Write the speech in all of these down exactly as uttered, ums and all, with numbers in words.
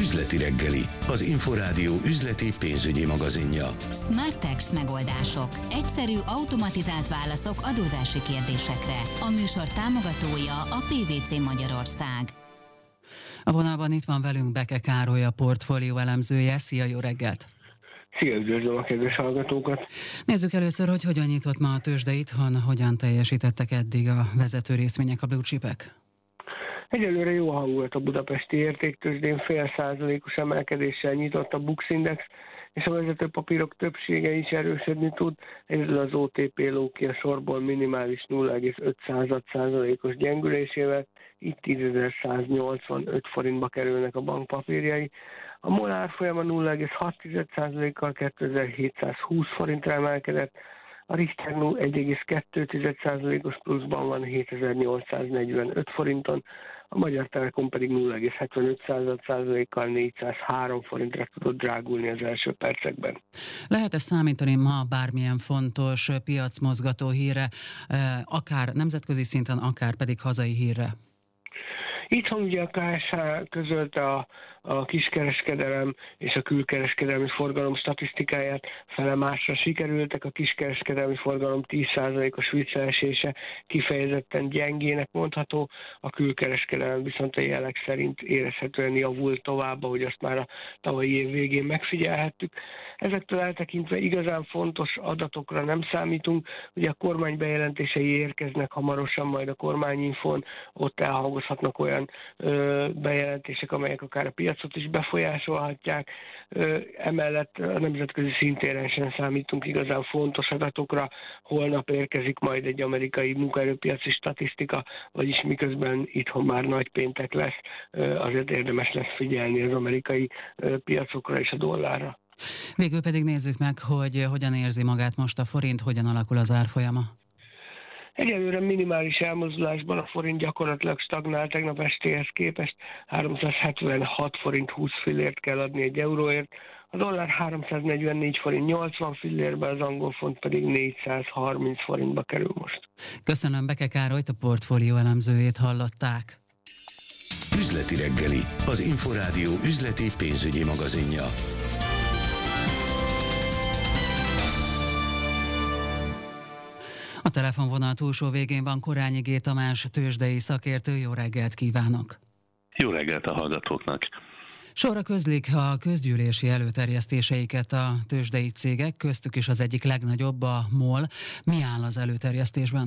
Üzleti reggeli, az Inforádió üzleti pénzügyi magazinja. Smartex megoldások. Egyszerű, automatizált válaszok adózási kérdésekre. A műsor támogatója a pé vé cé Magyarország. A vonalban itt van velünk Beke Károly, a portfólió elemzője. Szia, jó reggelt! Szia, üdvözlöm a kedves hallgatókat! Nézzük először, hogy hogyan nyitott ma a tőzsde itthon, hogyan teljesítettek eddig a vezető részvények, a blue chipek. Egyelőre jó hangulat a budapesti értéktőzsdén, fél százalékos emelkedéssel nyitott a Bux Index, és a vezető papírok többsége is erősödni tud, egyedül az o té pé ló ki a sorból minimális nulla egész öt százalékos gyengülésével, itt tízezer-száznyolcvanöt forintba kerülnek a bankpapírjai. A MOL árfolyama nulla egész hat százalékkal kétezer-hétszázhúsz forintra emelkedett, a Richter egy egész kettő százalékos pluszban van hétezer-nyolcszáznegyvenöt forinton, a Magyar Telekom pedig nulla egész hetvenöt százalékkal négyszázhárom forintra tudott drágulni az első percekben. Lehet-e számítani ma bármilyen fontos piacmozgató hírre, akár nemzetközi szinten, akár pedig hazai hírre? Itthon ugye a ká es há közölte a, a kiskereskedelem és a külkereskedelmi forgalom statisztikáját, felemásra sikerültek, a kiskereskedelmi forgalom tíz százalékos visszaesése kifejezetten gyengének mondható, a külkereskedelem viszont a jelek szerint érezhetően javult tovább, ahogy azt már a tavalyi év végén megfigyelhettük. Ezektől eltekintve igazán fontos adatokra nem számítunk, ugye a kormány bejelentései érkeznek hamarosan majd a kormányinfón, ott elhangozhatnak olyan ö, bejelentések, amelyek akár a piacot is befolyásolhatják. Ö, emellett a nemzetközi szintéren sem számítunk igazán fontos adatokra. Holnap érkezik majd egy amerikai munkaerőpiaci statisztika, vagyis miközben itthon már nagy péntek lesz, ö, azért érdemes lesz figyelni az amerikai ö, piacokra és a dollárra. Végül pedig nézzük meg, hogy hogyan érzi magát most a forint, hogyan alakul az árfolyama. Egyelőre minimális elmozdulásban a forint gyakorlatilag stagnál tegnap estéhez képest, háromszázhetvenhat forint húsz fillért kell adni egy euróért, a dollár háromszáznegyvennégy forint nyolcvan fillérbe, az angol font pedig négyszázharminc forintba kerül most. Köszönöm, Beke Károlyt, a portfólió elemzőjét hallották. Üzleti reggeli, az Inforádió üzleti pénzügyi magazinja. A telefonvonal túlsó végén van Korányi G. Tamás, tőzsdei szakértő. Jó reggelt kívánok! Jó reggelt a hallgatóknak! Sorra közlik a közgyűlési előterjesztéseiket a tőzsdei cégek, köztük is az egyik legnagyobb, a MOL. Mi áll az előterjesztésben?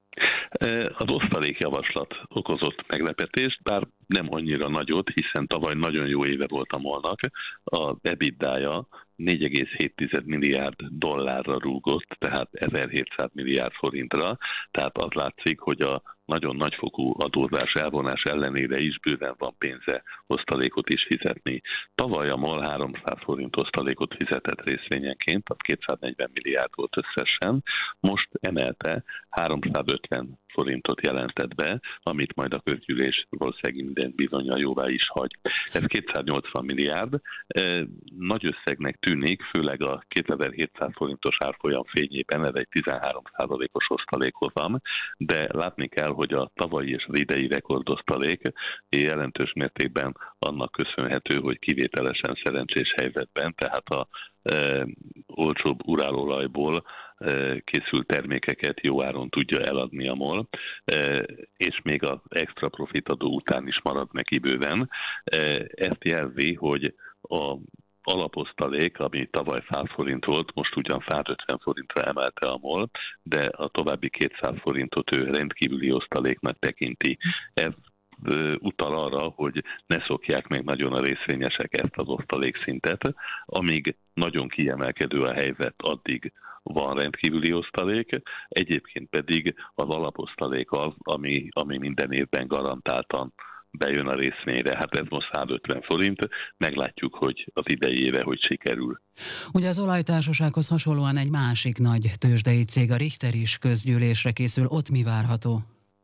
Az osztalékjavaslat okozott meglepetést, bár nem annyira nagyot, hiszen tavaly nagyon jó éve volt a MOL-nak. Az EBITDA-ja négy egész hét milliárd dollárra rúgott, tehát ezerhétszáz milliárd forintra, tehát az látszik, hogy a nagyon nagyfokú adózás elvonás ellenére is bőven van pénze osztalékot is fizetni. Tavaly a MOL háromszáz forint osztalékot fizetett részvényenként, az kétszáznegyven milliárd volt összesen, most emelte háromszázötven forintot jelentett be, amit majd a közgyűlés valószínűleg minden bizonnyal jóvá is hagy. Ez kétszáznyolcvan milliárd, nagy összegnek tűnik, főleg a kétezer-hétszáz forintos árfolyam fényében, ez egy tizenhárom százalékos osztalékhozam, de látni kell, hogy a tavalyi és az idei rekordosztalék jelentős mértékben annak köszönhető, hogy kivételesen szerencsés helyzetben, tehát a e, olcsóbb urálolajból e, készült termékeket jó áron tudja eladni a MOL, e, és még az extra profitadó után is marad neki bőven. E, ezt jelzi, hogy a alaposztalék, ami tavaly száz forint volt, most ugyan százötven forintra emelte a MOL, de a további kétszáz forintot ő rendkívüli osztaléknak tekinti. Ez utal arra, hogy ne szokják meg nagyon a részvényesek ezt az osztalékszintet, amíg nagyon kiemelkedő a helyzet, addig van rendkívüli osztalék, egyébként pedig az alaposztalék az, ami, ami minden évben garantáltan bejön a részvényre. Hát ez most százötven forint, meglátjuk, hogy az idei éve hogy sikerül. Ugye az olajtársasághoz hasonlóan egy másik nagy tőzsdei cég, a Richter is közgyűlésre készül, ott mi várható?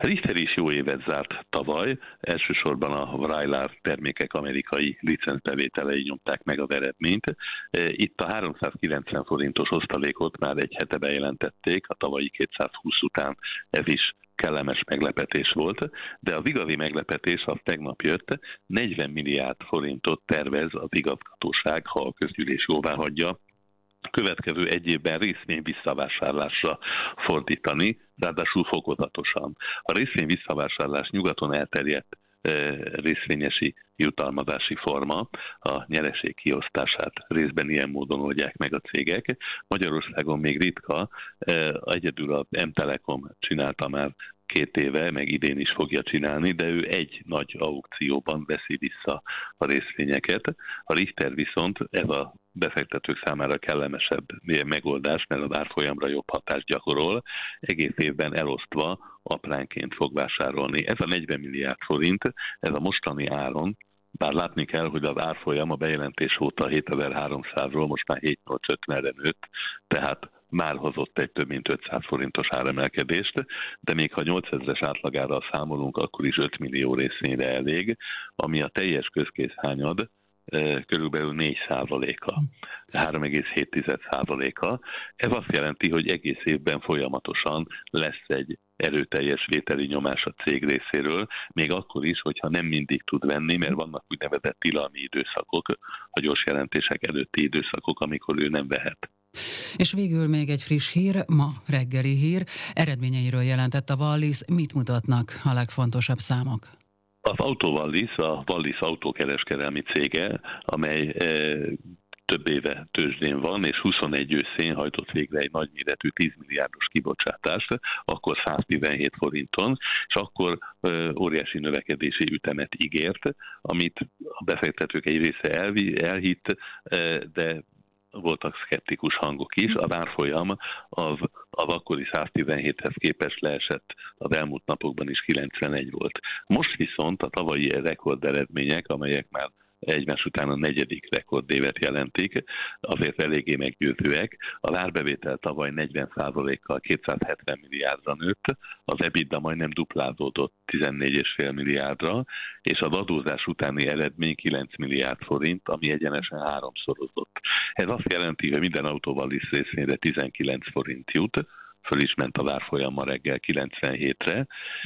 Richter is jó évet zárt tavaly, elsősorban a Vraylar termékek amerikai licencbevételei nyomták meg az eredményt. Itt a háromszázkilencven forintos osztalékot már egy hete bejelentették, a tavalyi kétszázhúsz után ez is kellemes meglepetés volt, de az igazi meglepetés az tegnap jött, negyven milliárd forintot tervez az igazgatóság, ha a közgyűlés jóvá hagyja, a következő egy évben részvény visszavásárlásra fordítani, ráadásul fokozatosan. A részvény visszavásárlás nyugaton elterjedt részvényesi jutalmazási forma, a nyereség kiosztását részben ilyen módon oldják meg a cégek. Magyarországon még ritka, egyedül a M-Telekom csinálta már két éve, meg idén is fogja csinálni, de ő egy nagy aukcióban veszi vissza a részvényeket. A Richter viszont ez a befektetők számára kellemesebb megoldás, mert az árfolyamra jobb hatást gyakorol, egész évben elosztva apránként fog vásárolni. Ez a negyven milliárd forint, ez a mostani áron, bár látni kell, hogy az árfolyam a bejelentés óta hétezer-háromszázról most már hétezer-nyolcszázötvenre nőtt, tehát már hozott egy több mint ötszáz forintos áremelkedést, de még ha nyolcezres átlagára számolunk, akkor is öt millió részvényre elég, ami a teljes közkészhányad körülbelül négy százaléka, három egész hét százaléka. Ez azt jelenti, hogy egész évben folyamatosan lesz egy erőteljes vételi nyomás a cég részéről, még akkor is, hogyha nem mindig tud venni, mert vannak úgynevezett tilalmi időszakok, a gyors jelentések előtti időszakok, amikor ő nem vehet. És végül még egy friss hír, ma reggeli hír, eredményeiről jelentett a Wallis, mit mutatnak a legfontosabb számok? Az Autovallis, a Wallis autókereskedelmi cége, amely e, több éve tőzsdén van, és huszonegy őszén hajtott végre egy nagyméretű tíz milliárdos kibocsátást, akkor száztizenhét forinton, és akkor e, óriási növekedési ütemet ígért, amit a befektetők egy része elvi, elhitt, e, de voltak szkeptikus hangok is, az árfolyam az, az akkori száztizenhéthez képest leesett, az elmúlt napokban is kilencvenegy volt. Most viszont a tavalyi rekord eredmények, amelyek már egymás után a negyedik rekordévet jelentik, azért eléggé meggyőzőek. A árbevétel tavaly negyven százalékkal kétszázhetven milliárdra nőtt, az EBITDA majdnem duplázódott tizennégy egész öt milliárdra, és az adózás utáni eredmény kilenc milliárd forint, ami egyenesen háromszorozott. Ez azt jelenti, hogy minden Autovallis részvényre tizenkilenc forint jut, föl is ment az árfolyam ma reggel kilencvenhétre,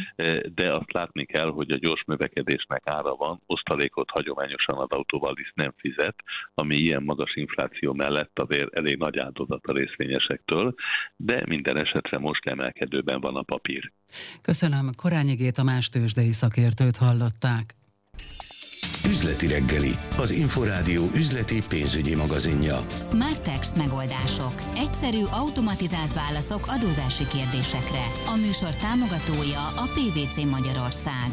de azt látni kell, hogy a gyors növekedésnek ára van, osztalékot hagyományosan az Autovallis nem fizet, ami ilyen magas infláció mellett azért elég nagy áldozat a részvényesektől, de minden esetre most emelkedőben van a papír. Köszönöm, Korányi G. Tamás tőzsdei szakértőt hallották. Üzleti reggeli, az Inforádió üzleti pénzügyi magazinja. Smartex megoldások. Egyszerű, automatizált válaszok adózási kérdésekre. A műsor támogatója a pé vé cé Magyarország.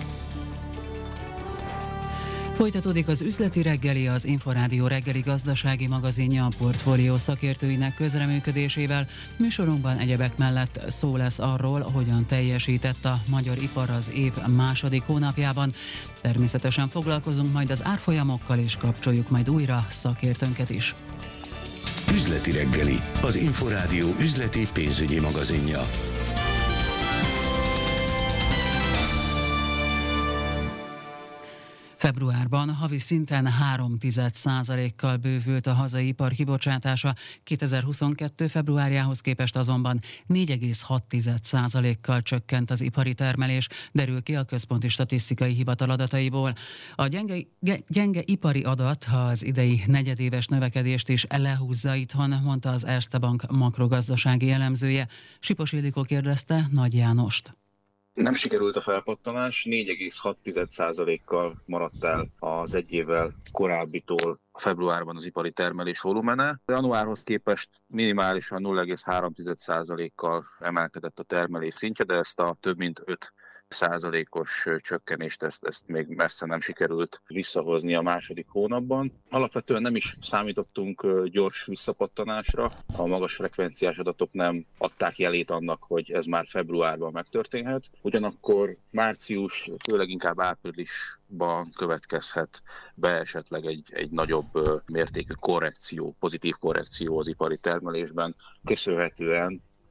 Folytatódik az üzleti reggeli, az Inforádió reggeli gazdasági magazinja a portfólió szakértőinek közreműködésével. Műsorunkban egyebek mellett szó lesz arról, hogyan teljesített a magyar ipar az év második hónapjában. Természetesen foglalkozunk majd az árfolyamokkal, és kapcsoljuk majd újra szakértőnket is. Üzleti reggeli, az Inforádió üzleti pénzügyi magazinja. Februárban havi szinten három egész egy százalékkal bővült a hazai ipar kibocsátása, kétezer-huszonkettő februárjához képest azonban négy egész hat százalékkal csökkent az ipari termelés, derül ki a Központi Statisztikai Hivatal adataiból. A gyenge, gyenge ipari adat az idei negyedéves növekedést is lehúzza itthon, mondta az Erste Bank makrogazdasági elemzője. Sipos Ildikó kérdezte Nagy Jánost. Nem sikerült a felpattanás, négy egész hat százalékkal maradt el az egy évvel korábbitól februárban az ipari termelés volumene. Januárhoz képest minimálisan nulla egész három százalékkal emelkedett a termelés szintje, de ezt a több mint öt százalékos csökkenést ezt, ezt még messze nem sikerült visszahozni a második hónapban. Alapvetően nem is számítottunk gyors visszapattanásra, a magas frekvenciás adatok nem adták jelét annak, hogy ez már februárban megtörténhet. Ugyanakkor március, főleg inkább áprilisban következhet be esetleg egy, egy nagyobb mértékű korrekció, pozitív korrekció az ipari termelésben, köszönhetően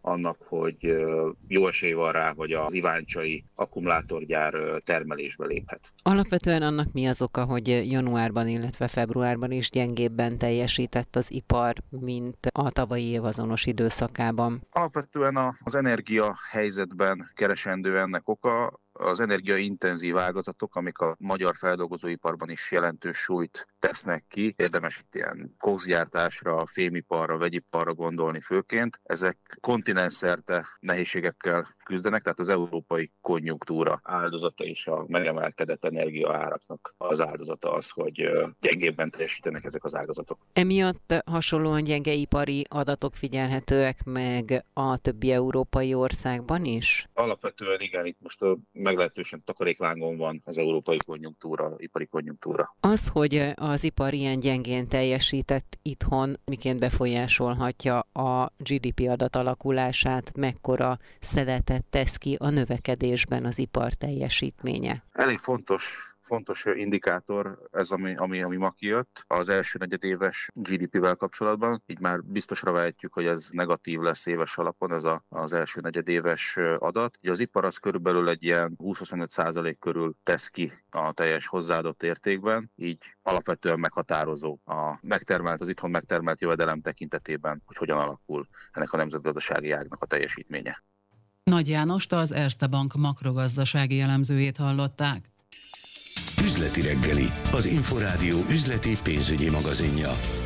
annak, hogy jó esély van rá, hogy az iváncsai akkumulátorgyár termelésbe léphet. Alapvetően annak mi az oka, hogy januárban, illetve februárban is gyengébben teljesített az ipar, mint a tavalyi év azonos időszakában? Alapvetően az energia helyzetben keresendő ennek oka. Az energiaintenzív ágazatok, amik a magyar feldolgozóiparban is jelentős súlyt tesznek ki, érdemes itt ilyen kózgyártásra, fémiparra, vegyiparra gondolni főként. Ezek kontinensszerte nehézségekkel küzdenek, tehát az európai konjunktúra áldozata és a megemelkedett energiaáraknak az áldozata az, hogy gyengébben teljesítenek ezek az ágazatok. Emiatt hasonlóan gyenge ipari adatok figyelhetőek meg a többi európai országban is? Alapvetően igen, itt most a meglehetősen takaréklángon van az európai konjunktúra, ipari konjunktúra. Az, hogy az ipar ilyen gyengén teljesített itthon, miként befolyásolhatja a gé dé pé adat alakulását, mekkora szeletet tesz ki a növekedésben az ipar teljesítménye? Elég fontos, fontos indikátor ez, ami, ami, ami ma kijött az első negyedéves gé dé pével kapcsolatban. Így már biztosra vehetjük, hogy ez negatív lesz éves alapon, ez a, az első negyedéves adat. Ugye az ipar az körülbelül egy ilyen húsz-huszonöt százalék körül tesz ki a teljes hozzáadott értékben, így alapvetően meghatározó a megtermelt, az itthon megtermelt jövedelem tekintetében, hogy hogyan alakul ennek a nemzetgazdasági ágnak a teljesítménye. Nagy Jánost, az Erste Bank makrogazdasági elemzőjét hallották. Üzleti reggeli, az Inforádió üzleti pénzügyi magazinja.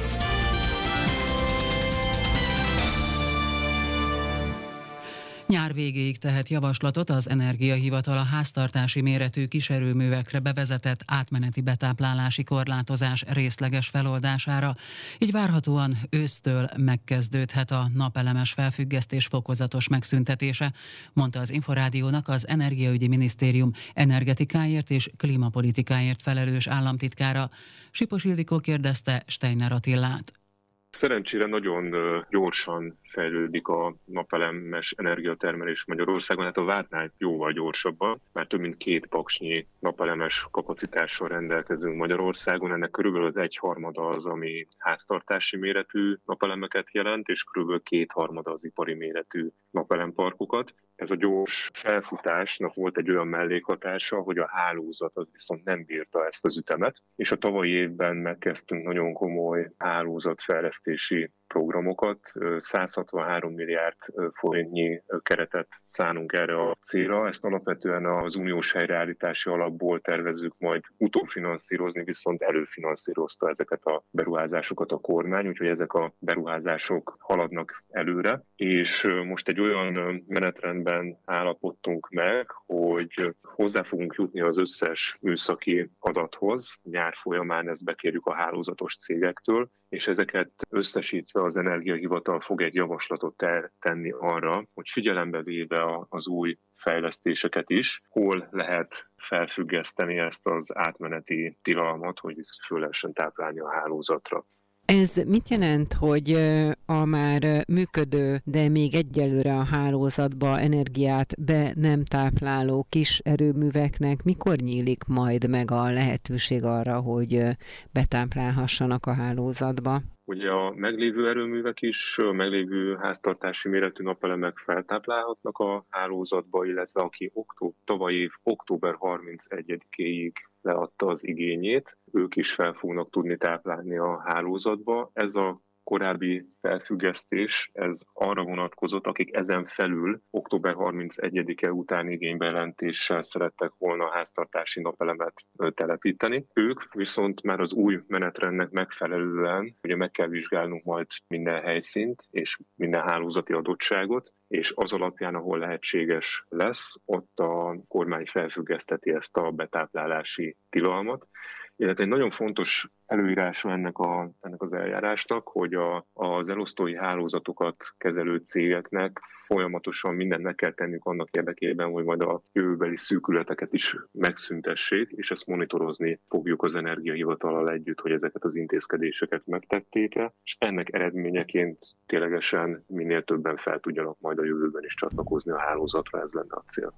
Nyár végéig tehet javaslatot az Energiahivatal a háztartási méretű kiserőművekre bevezetett átmeneti betáplálási korlátozás részleges feloldására. Így várhatóan ősztől megkezdődhet a napelemes felfüggesztés fokozatos megszüntetése, mondta az Inforádiónak az Energiaügyi Minisztérium energetikáért és klímapolitikáért felelős államtitkára. Sipos Ildikó kérdezte Steiner Attillát. Szerencsére nagyon gyorsan fejlődik a napelemes energiatermelés Magyarországon, hát a vártnál jóval gyorsabban, már több mint két paksnyi napelemes kapacitással rendelkezünk Magyarországon, ennek körülbelül az egyharmada az, ami háztartási méretű napelemeket jelent, és körülbelül kétharmada az ipari méretű napelemparkokat. Ez a gyors felfutásnak volt egy olyan mellékhatása, hogy a hálózat az viszont nem bírta ezt az ütemet, és a tavalyi évben megkezdtünk nagyon komoly hálózatfejlesztési programokat, száz hatvanhárom milliárd forintnyi keretet szánunk erre a célra. Ezt alapvetően az uniós helyreállítási alapból tervezzük majd utófinanszírozni, viszont előfinanszírozta ezeket a beruházásokat a kormány, úgyhogy ezek a beruházások haladnak előre, és most egy olyan menetrendben állapodtunk meg, hogy hozzá fogunk jutni az összes műszaki adathoz. Nyár folyamán ezt bekérjük a hálózatos cégektől, és ezeket összesítve az Energiahivatal fog egy javaslatot tenni arra, hogy figyelembe véve az új fejlesztéseket is, hol lehet felfüggeszteni ezt az átmeneti tilalmat, hogy föl lehessen táplálni a hálózatra. Ez mit jelent, hogy a már működő, de még egyelőre a hálózatba energiát be nem tápláló kis erőműveknek mikor nyílik majd meg a lehetőség arra, hogy betáplálhassanak a hálózatba? Ugye a meglévő erőművek is, a meglévő háztartási méretű napelemek feltáplálhatnak a hálózatba, illetve aki októ, tavaly év október harmincegyedikéig leadta az igényét, ők is fel fognak tudni táplálni a hálózatba. Ez a korábbi felfüggesztés, ez arra vonatkozott, akik ezen felül október harmincegyedike után igénybejelentéssel szerettek volna a háztartási napelemet telepíteni. Ők viszont már az új menetrendnek megfelelően, ugye meg kell vizsgálnunk majd minden helyszínt és minden hálózati adottságot, és az alapján, ahol lehetséges lesz, ott a kormány felfüggeszteti ezt a betáplálási tilalmat. Illetve egy nagyon fontos előírása ennek, a, ennek az eljárásnak, hogy a, az elosztói hálózatokat kezelő cégeknek folyamatosan mindent meg kell tennünk annak érdekében, hogy majd a jövőbeli szűkületeket is megszüntessék, és ezt monitorozni fogjuk az Energiahivatallal együtt, hogy ezeket az intézkedéseket megtették-e, és ennek eredményeként ténylegesen minél többen fel tudjanak majd a jövőben is csatlakozni a hálózatra, ez lenne a cél.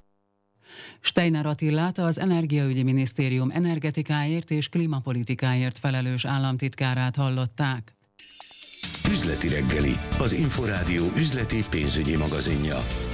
Steiner Attillát, az Energiaügyi Minisztérium energetikáért és klímapolitikáért felelős államtitkárát hallották. Üzleti reggeli, az Inforádió üzleti pénzügyi magazinja.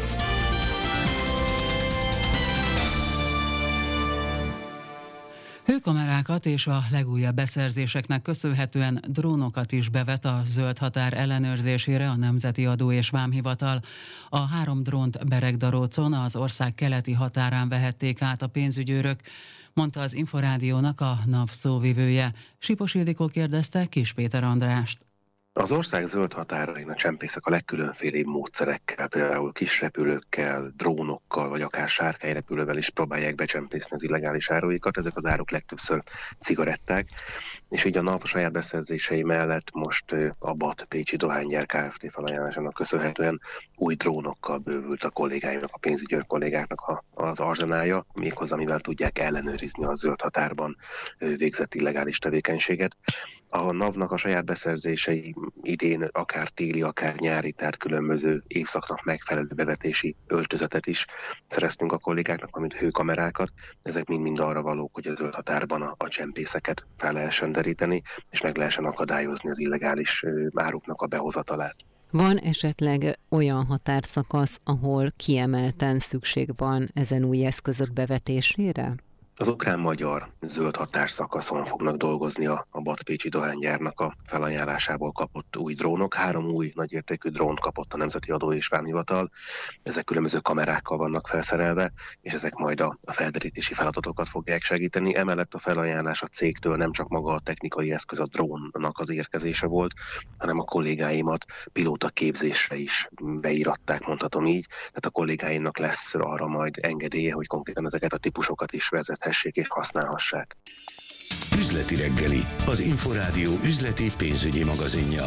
Hőkamerákat és a legújabb beszerzéseknek köszönhetően drónokat is bevet a zöld határ ellenőrzésére a Nemzeti Adó és Vámhivatal. A három drónt Beregdarócon, az ország keleti határán vehették át a pénzügyőrök, mondta az Inforádiónak a NAV szóvivője. Sipos Ildikó kérdezte Kis Péter Andrást. Az ország zöld határain a csempészek a legkülönfélébb módszerekkel, például kisrepülőkkel, drónokkal, vagy akár sárkányrepülővel is próbálják becsempészni az illegális áruikat. Ezek az áruk legtöbbször cigaretták, és így a NAV saját beszerzései mellett most a bé á té Pécsi Dohánygyár Kft. Felajánlásának köszönhetően új drónokkal bővült a kollégáimnak, a pénzügyőr kollégáknak az arzenálja, méghozzá mivel tudják ellenőrizni a zöld határban végzett illegális tevékenységet. A NAV-nak a saját beszerzései idén akár téli, akár nyári, tehát különböző évszaknak megfelelő bevetési öltözetet is szereztünk a kollégáknak, mint hőkamerákat. Ezek mind-mind arra valók, hogy a zöld határban a, a csempészeket fel lehessen deríteni, és meg lehessen akadályozni az illegális áruknak a behozatalát. Van esetleg olyan határszakasz, ahol kiemelten szükség van ezen új eszközök bevetésére? Az ukrán-magyar zöld határszakaszon fognak dolgozni a, a bé á té Pécsi Dohánygyárnak a felajánlásából kapott új drónok. Három új nagyértékű drónt kapott a Nemzeti Adó és Vámhivatal. Ezek különböző kamerákkal vannak felszerelve, és ezek majd a, a felderítési feladatokat fogják segíteni. Emellett a felajánlás a cégtől nem csak maga a technikai eszköz, a drónnak az érkezése volt, hanem a kollégáimat pilóta képzésre is beíratták, mondhatom így. Tehát a kollégáimnak lesz arra majd engedélye, hogy konkrétan ezeket a típusokat is vezet és használhassák. Üzleti reggeli, az Inforádió üzleti pénzügyi magazinja.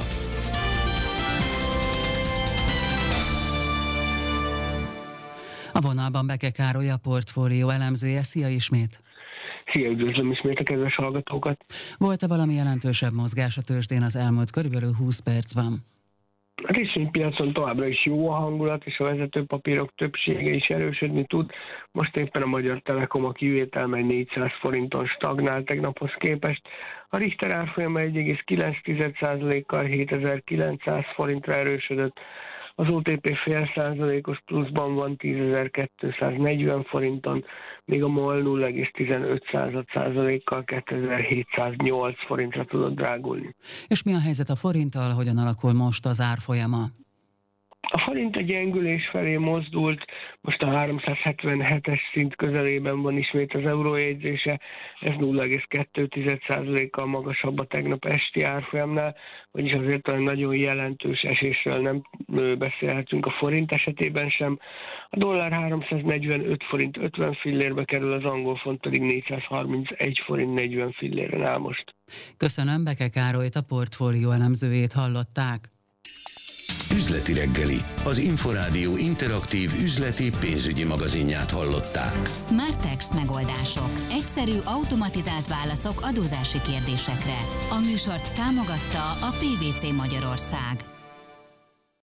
A vonalban Beke Károly, a portfólió elemzője. Szia ismét! Szia, üdvözlöm ismét a kedves hallgatókat! Volt-e valami jelentősebb mozgás a tőzsdén az elmúlt körülbelül húsz percben? A részvénypiacon továbbra is jó a hangulat, és a vezetőpapírok többsége is erősödni tud. Most éppen a Magyar Telekom a kivétel, mely négyszáz forinton stagnál tegnaphoz képest. A Richter árfolyama egy egész kilenc százalékkal hétezer-kilencszáz forintra erősödött. Az o té pé fél százalékos pluszban van tízezer-kétszáznegyven forinton, míg a MOL nulla egész tizenöt százalékkal kétezer-hétszáznyolc forintra tudott drágulni. És mi a helyzet a forinttal, hogyan alakul most az árfolyama? A forint a gyengülés felé mozdult, most a háromszázhetvenhetes szint közelében van ismét az eurójegyzése, ez nulla egész kettő százalékkal magasabb a tegnap esti árfolyamnál, vagyis azért olyan nagyon jelentős esésről nem beszélhetünk a forint esetében sem. A dollár háromszáznegyvenöt forint ötven fillérbe kerül, az angol font pedig négyszázharmincegy forint negyven filléren áll most. Köszönöm, Beke Károlyt, a portfólió elemzőjét hallották. Üzleti reggeli, az Inforádió interaktív üzleti pénzügyi magazinját hallották. Smartex megoldások. Egyszerű, automatizált válaszok adózási kérdésekre. A műsort támogatta a pé vé cé Magyarország.